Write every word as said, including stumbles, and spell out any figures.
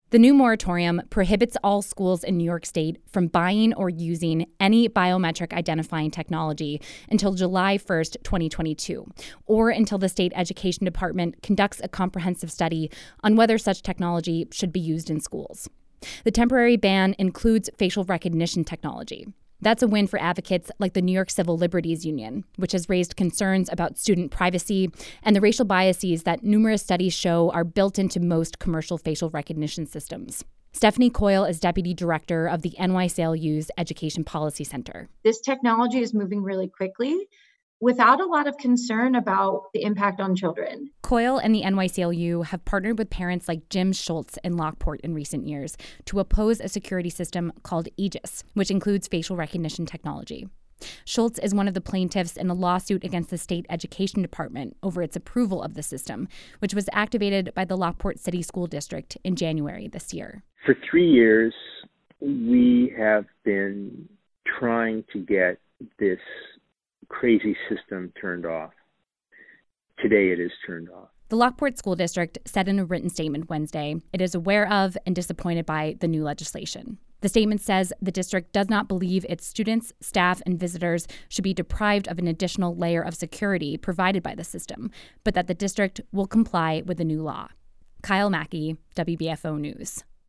The new moratorium prohibits all schools in New York State from buying or using any biometric identifying technology until July first, twenty twenty-two, or until the state education department conducts a comprehensive study on whether such technology should be used in schools. The temporary ban includes facial recognition technology. That's a win for advocates like the New York Civil Liberties Union, which has raised concerns about student privacy and the racial biases that numerous studies show are built into most commercial facial recognition systems. Stephanie Coyle is deputy director of the N Y C L U's Education Policy Center. This technology is moving really quickly without a lot of concern about the impact on children. Coyle and the N Y C L U have partnered with parents like Jim Schultz in Lockport in recent years to oppose a security system called Aegis, which includes facial recognition technology. Schultz is one of the plaintiffs in a lawsuit against the state education department over its approval of the system, which was activated by the Lockport City School District in January this year. For three years, we have been trying to get this crazy system turned off. Today it is turned off. The Lockport School District said in a written statement Wednesday it is aware of and disappointed by the new legislation. The statement says the district does not believe its students, staff, and visitors should be deprived of an additional layer of security provided by the system, but that the district will comply with the new law. Kyle Mackey, W B F O News.